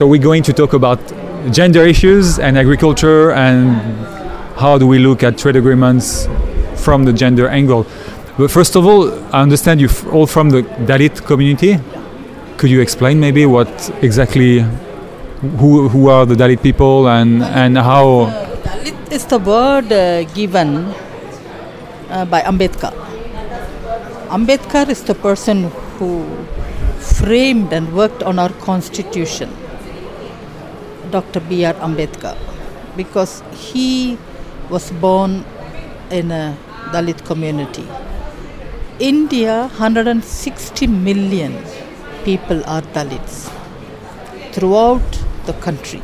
So we're going to talk about gender issues and agriculture and how do we look at trade agreements from the gender angle. But first of all, I understand you're all from the Dalit community. Could you explain maybe what exactly, who are the Dalit people and how? Dalit is the word given by Ambedkar. Ambedkar is the person who framed and worked on our constitution. Dr. B.R. Ambedkar, because he was born in a Dalit community. India, 160 million people are Dalits throughout the country,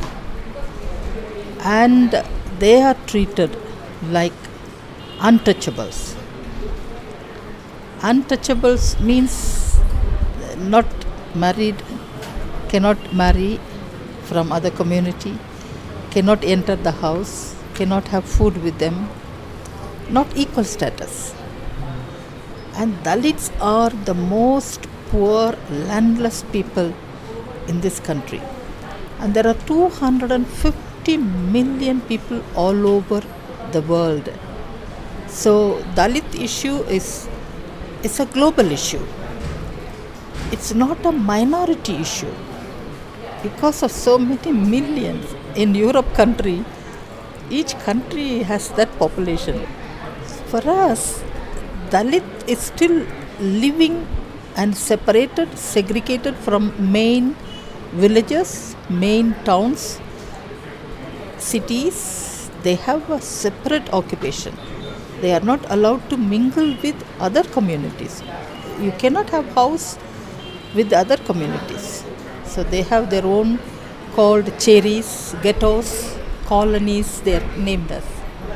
and they are treated like untouchables. Untouchables means not married, cannot marry from other community, cannot enter the house, cannot have food with them, not equal status. And Dalits are the most poor, landless people in this country. And there are 250 million people all over the world. So Dalit issue is a global issue. It's not a minority issue. Because of so many millions in Europe country, each country has that population. For us, Dalit is still living and separated, segregated from main villages, main towns, cities. They have a separate occupation. They are not allowed to mingle with other communities. You cannot have house with other communities. So they have their own called cherries, ghettos, colonies, they are named as.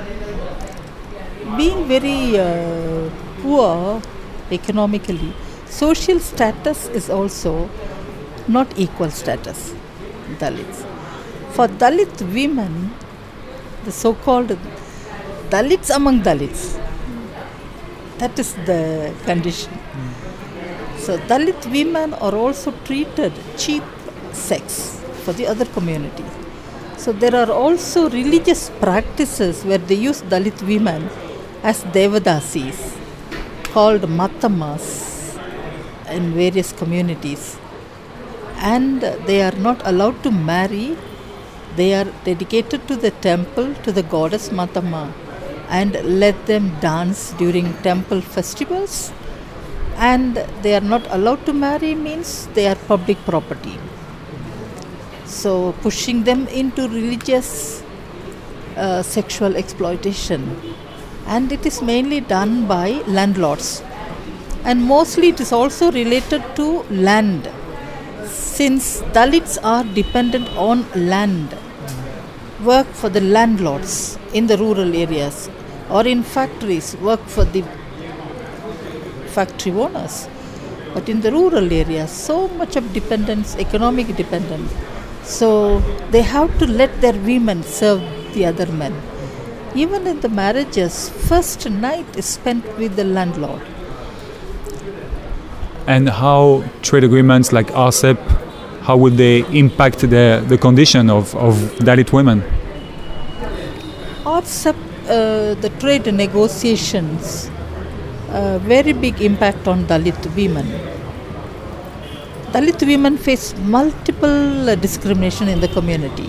Being very poor economically, social status is also not equal status, Dalits. For Dalit women, the so-called Dalits among Dalits, that is the condition. So Dalit women are also treated cheap sex for the other community. So there are also religious practices where they use Dalit women as Devadasis, called Matamas in various communities. And they are not allowed to marry. They are dedicated to the temple, to the goddess Matama, and let them dance during temple festivals. And they are not allowed to marry means they are public property. So pushing them into religious sexual exploitation. And it is mainly done by landlords. And mostly it is also related to land. Since Dalits are dependent on land, work for the landlords in the rural areas or in factories, work for the factory owners. But in the rural areas, so much of dependence, economic dependence. So they have to let their women serve the other men. Even in the marriages, first night is spent with the landlord. And how trade agreements like RCEP, how would they impact the condition of Dalit women? RCEP, the trade negotiations, very big impact on Dalit women. Dalit women face multiple discrimination in the community.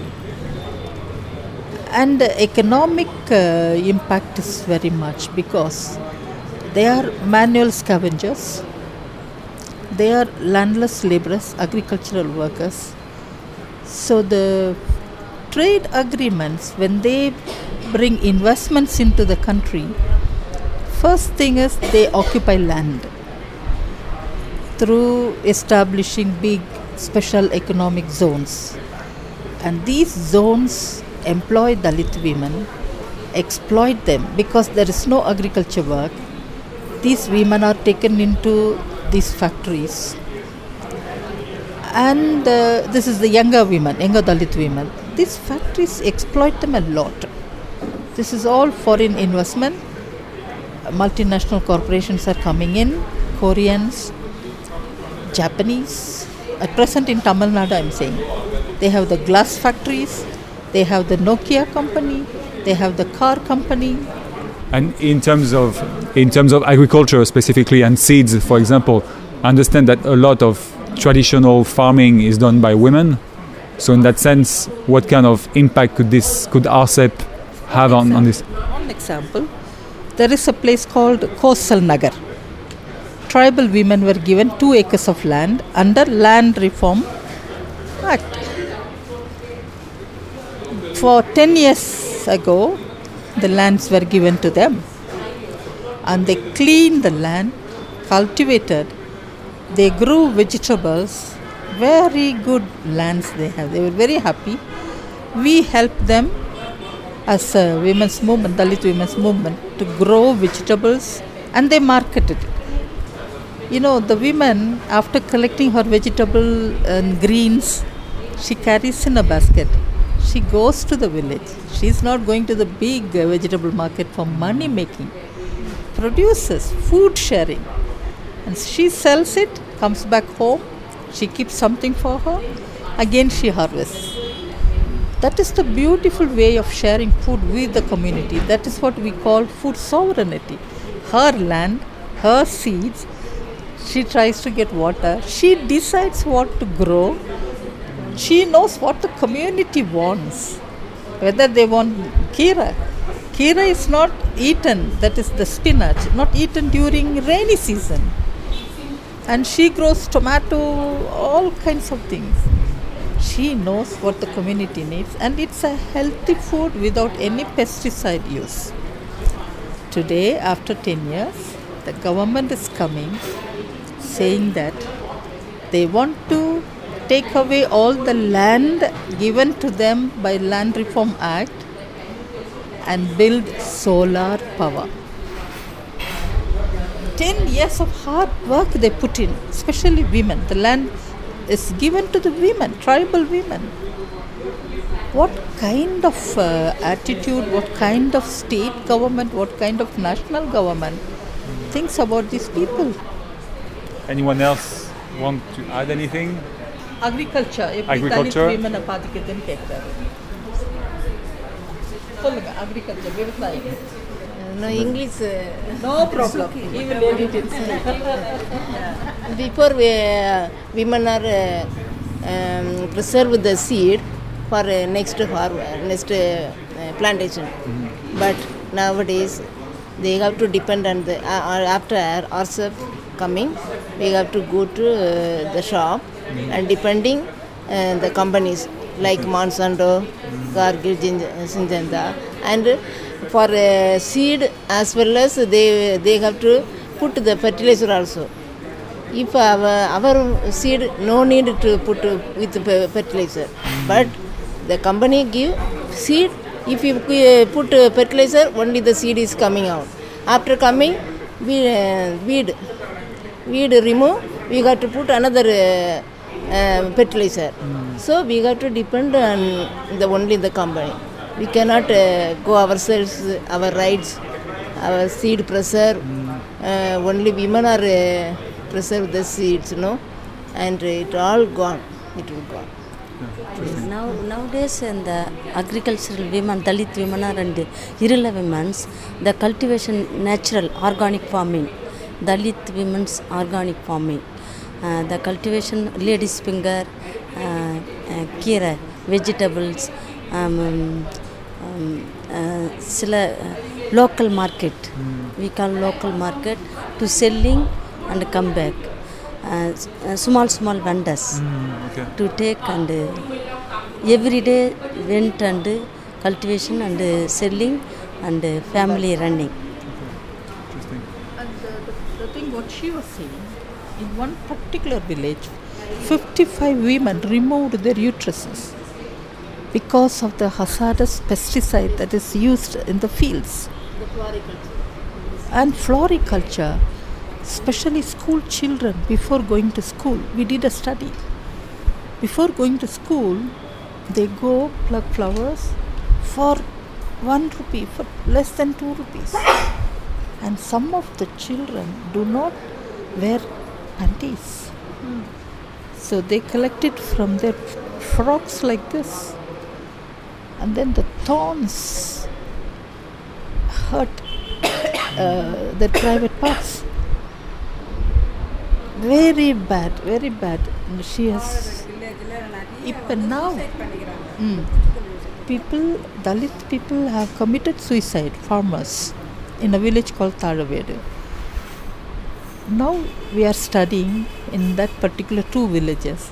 And the economic impact is very much because they are manual scavengers, they are landless laborers, agricultural workers. So the trade agreements, when they bring investments into the country, first thing is they occupy land through establishing big special economic zones. And these zones employ Dalit women, exploit them because there is no agriculture work. These women are taken into these factories. And this is the younger women, younger Dalit women. These factories exploit them a lot. This is all foreign investment. Multinational corporations are coming in, Koreans, Japanese, at present in Tamil Nadu I'm saying, they have the glass factories, they have the Nokia company, they have the car company. And in terms of agriculture specifically and seeds, for example, I understand that a lot of traditional farming is done by women. So in that sense, what kind of impact could RCEP have on this? One example, there is a place called Kosal Nagar. Tribal women were given 2 acres of land under Land Reform Act. For 10 years ago, the lands were given to them. And they cleaned the land, cultivated, they grew vegetables, very good lands they have. They were very happy. We helped them as a women's movement, Dalit women's movement, to grow vegetables, and they marketed it. You know, the women, after collecting her vegetable and greens, she carries in a basket. She goes to the village. She is not going to the big vegetable market for money making. Produces, food sharing. And she sells it, comes back home, she keeps something for her, again she harvests. That is the beautiful way of sharing food with the community. That is what we call food sovereignty. Her land, her seeds, she tries to get water, she decides what to grow, she knows what the community wants. Whether they want kira. Kira is not eaten, that is the spinach, not eaten during rainy season. And she grows tomato, all kinds of things. She knows what the community needs, and it's a healthy food without any pesticide use. Today, after 10 years, the government is coming saying that they want to take away all the land given to them by Land Reform Act and build solar power. 10 years of hard work they put in, especially women. The land is given to the women, tribal women. What kind of attitude, what kind of state government, what kind of national government thinks about these people? Anyone else want to add anything? Agriculture. Agriculture. Women are பாதிக்குதுன்னு கேட்கிறாரு. சொல்லுங்க agriculture விவசாயம். No English. No problem. He will edit it. Before women are preserve the seed for next plantation. But nowadays they have to depend on the after RCEP coming, we have to go to the shop and depending the companies like Monsanto, Cargill, Syngenta, and for seed as well as they have to put the fertilizer also. If our seed no need to put with fertilizer, but the company give seed. If you put fertilizer, only the seed is coming out. After coming, weed remove, we got to put another fertilizer. So we got to depend on only the company. We cannot go ourselves, our rights, our seed preserve. Only women are preserve the seeds, no, and it all gone. It will go. Nowadays, in the agricultural women, Dalit women and Irula women, the cultivation natural organic farming, Dalit women's organic farming, the cultivation ladies finger, kira, vegetables, local market. We call local market to selling and come back. Small vendors to take and every day went and cultivation and selling and family running. Interesting. And the thing what she was saying, in one particular village, 55 women removed their uteruses because of the hazardous pesticide that is used in the fields. The floriculture. And floriculture. Especially school children, before going to school, we did a study. Before going to school, they go pluck flowers for 1 rupee, for less than 2 rupees. And some of the children do not wear panties. So they collect it from their frocks like this. And then the thorns hurt their private parts. Very bad, very bad. And she has... Even now, Dalit people have committed suicide, farmers, in a village called Thalavedu. Now we are studying in that particular 2 villages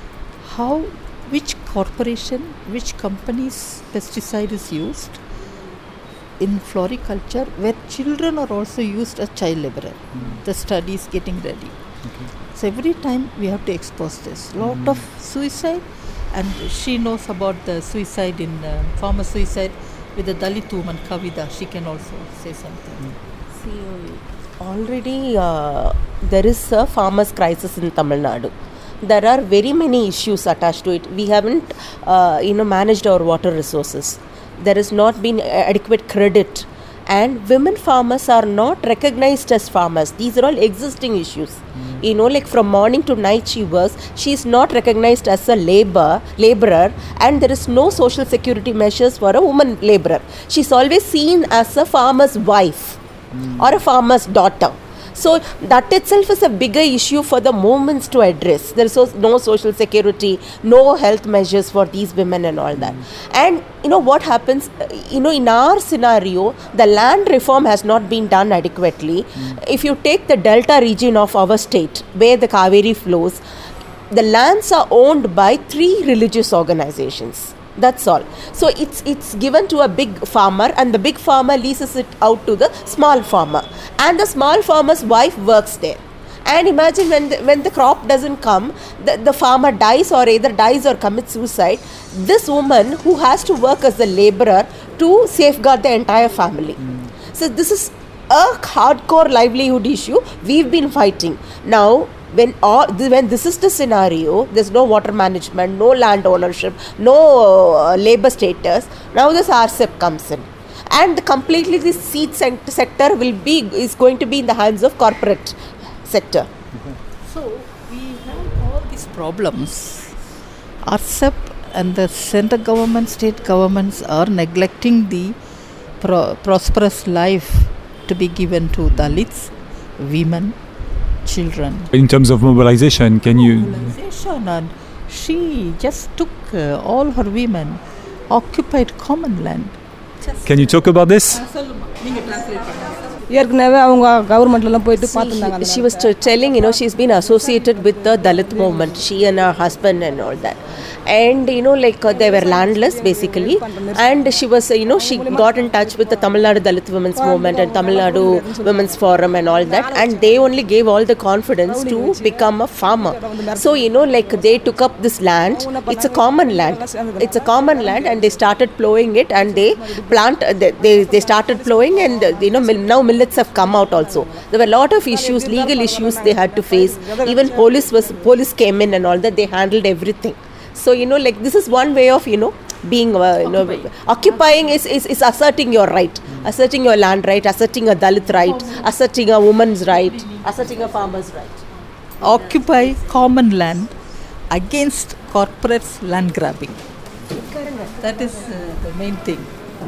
which corporation, which company's pesticide is used in floriculture, where children are also used as child laborer. The study is getting ready. So every time we have to expose this. Lot of suicide, and she knows about the suicide in farmer suicide with the Dalit woman Kavida. She can also say something. See, already there is a farmers' crisis in Tamil Nadu. There are very many issues attached to it. We haven't, managed our water resources. There has not been adequate credit, and women farmers are not recognized as farmers. These are all existing issues. Like from morning to night she works. She is not recognized as a laborer, and there is no social security measures for a woman laborer. She is always seen as a farmer's wife or a farmer's daughter. So that itself is a bigger issue for the movements to address. There is no social security, no health measures for these women and all that. And what happens, in our scenario, the land reform has not been done adequately. If you take the delta region of our state, where the Kaveri flows, the lands are owned by 3 religious organizations. That's all. So it's given to a big farmer, and the big farmer leases it out to the small farmer, and the small farmer's wife works there. And imagine when the crop doesn't come, the farmer dies, or either dies or commits suicide. This woman who has to work as a laborer to safeguard the entire family. So this is a hardcore livelihood issue we've been fighting. Now, when this is the scenario, there's no water management, no land ownership, no labor status. Now this RCEP comes in, and completely this seed sector is going to be in the hands of corporate sector. So we have all these problems. RCEP and the central government, state governments are neglecting the prosperous life to be given to Dalits, women, children. In terms of mobilization, can you... Mobilization, and she just took all her women, occupied common land. Can you talk about this? She was telling, she's been associated with the Dalit movement, she and her husband and all that. And they were landless basically, and she was she got in touch with the Tamil Nadu Dalit Women's Movement and Tamil Nadu Women's Forum and all that, and they only gave all the confidence to become a farmer. So they took up this land. It's a common land, and they started plowing it, and they started plowing, and now millets have come out also. There were a lot of issues, legal issues they had to face. Even police came in and all that. They handled everything. So this is one way of being occupying is asserting your right, asserting your land right, asserting a Dalit right, asserting a woman's right, asserting a farmer's right. Occupy common land against corporates' land grabbing. That is the main thing.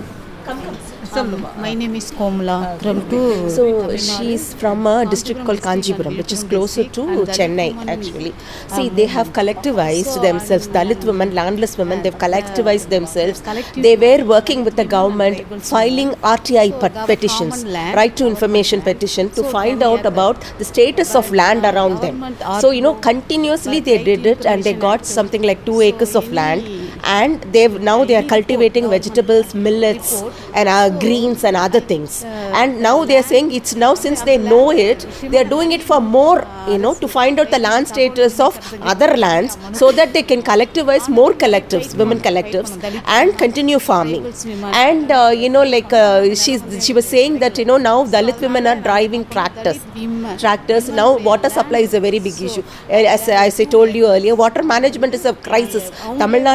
My name is Komla. So she's from a district called Kanjipuram, which is closer to Chennai actually. See, they have collectivized themselves, Dalit women, landless women, they've collectivized themselves. They were working with the government, filing RTI petitions, right to information petition, to find out about the status of land around them. So, continuously they did it, and they got something like 2 acres of land, and they are cultivating vegetables, millets, and greens and other things. And now they are saying it's now, since they know it, they are doing it for more, to find out the land status of other lands, so that they can collectivize more collectives, women collectives, and continue farming. And she was saying that now Dalit women are driving tractors. Now water supply is a very big issue. As I told you earlier, water management is a crisis. Tamil Nadu has a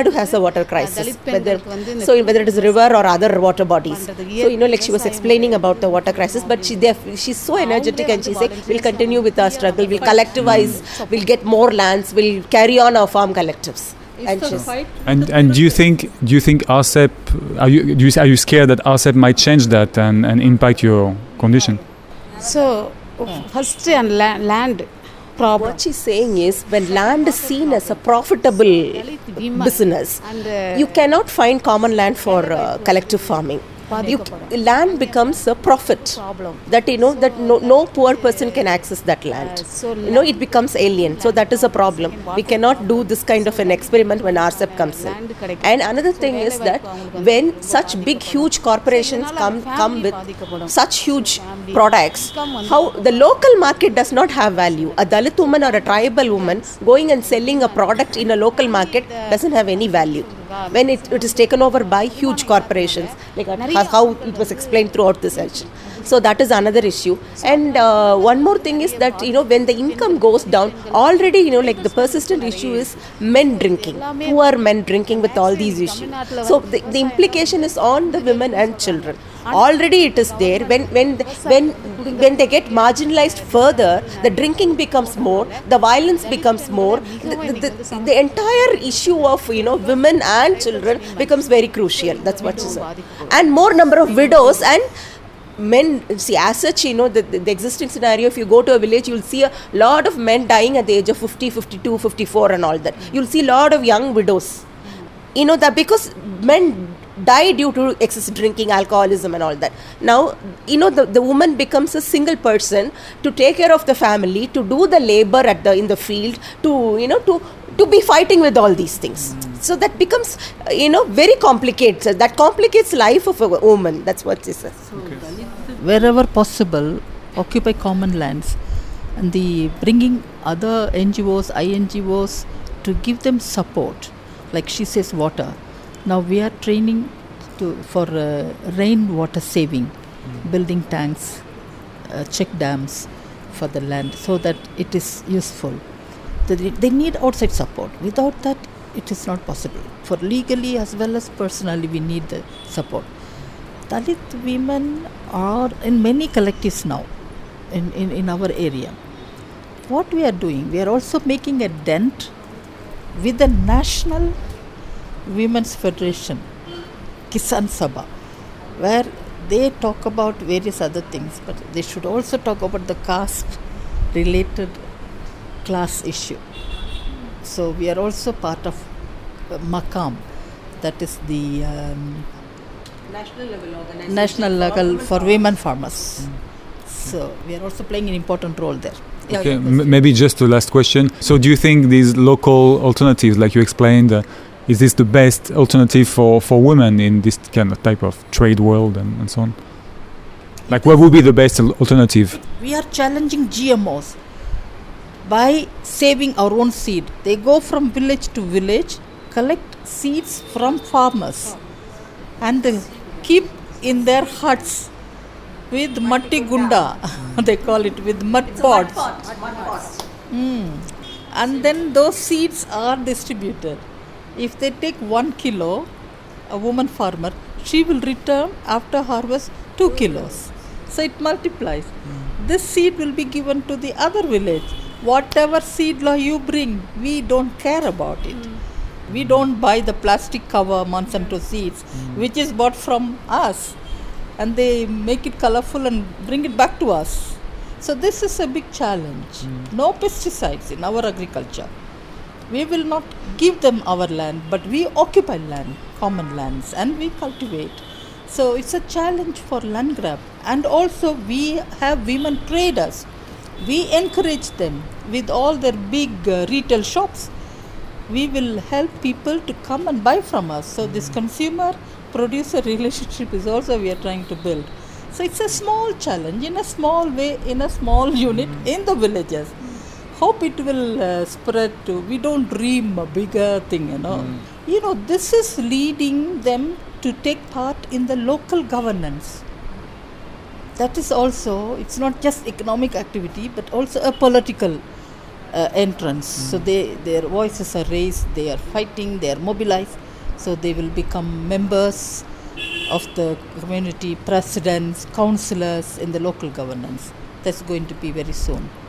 water crisis, whether it is river or other water bodies. So like she was explaining about the water crisis, but she's so energetic, and she said we'll continue with our struggle, we'll collectivize, we'll get more lands, we'll carry on our farm collectives. And do you think RCEP, are you scared that RCEP might change that and impact your condition? So first on land problem. What she's saying is, when land is seen as a profitable business, you cannot find common land for collective farming. Land becomes a profit. That that no poor person can access that land. It becomes alien. So that is a problem. We cannot do this kind of an experiment when RCEP comes in. And another thing is that when such big huge corporations come with such huge products, how the local market does not have value. A Dalit woman or a tribal woman going and selling a product in a local market doesn't have any value when it is taken over by huge corporations, like how it was explained throughout the session. So that is another issue. And one more thing is that when the income goes down, already like the persistent issue is men drinking, poor men drinking with all these issues. So the implication is on the women and children. Already it is there. When they get marginalized further, the drinking becomes more, the violence becomes more, the entire issue of women and children becomes very crucial. That's what she said. And more number of widows and men. See, as such, the existing scenario, if you go to a village, you'll see a lot of men dying at the age of 50, 52, 54 and all that. You'll see a lot of young widows. That because men die due to excessive drinking, alcoholism and all that. Now, the woman becomes a single person to take care of the family, to do the labor in the field, to be fighting with all these things. So that becomes, very complicated. That complicates life of a woman. That's what she says. Wherever possible, occupy common lands, and bringing other NGOs, INGOs to give them support. Like she says, water. Now we are training for rainwater saving, building tanks, check dams for the land so that it is useful. They need outside support. Without that, it is not possible. For legally as well as personally, we need the support. Dalit women are in many collectives now in our area. What we are doing, we are also making a dent with the National Women's Federation, Kisan Sabha, where they talk about various other things, but they should also talk about the caste-related class issue. So we are also part of MAKAM, that is the national level for women farmers. So we are also playing an important role there. Okay, maybe just the last question. So do you think these local alternatives, like you explained, is this the best alternative for women in this kind of type of trade world and so on? Like, what would be the best alternative? We are challenging GMOs by saving our own seed. They go from village to village, collect seeds from farmers, and they keep in their huts with matti gunda, they call it, with mud pots. And then those seeds are distributed. If they take 1 kilo, a woman farmer, she will return after harvest 2 kilos. So it multiplies. This seed will be given to the other village. Whatever seed you bring, we don't care about it. We don't buy the plastic cover Monsanto seeds, which is bought from us. And they make it colorful and bring it back to us. So this is a big challenge. No pesticides in our agriculture. We will not give them our land, but we occupy land, common lands, and we cultivate. So it's a challenge for land grab. And also we have women traders. We encourage them with all their big retail shops. We will help people to come and buy from us. So this consumer-producer relationship is also we are trying to build. So it's a small challenge in a small way, in a small unit in the villages. Hope it will spread to, we don't dream a bigger thing, this is leading them to take part in the local governance. That is also, it's not just economic activity, but also a political entrance. So their voices are raised, they are fighting, they are mobilized. So they will become members of the community, presidents, councillors in the local governance. That's going to be very soon.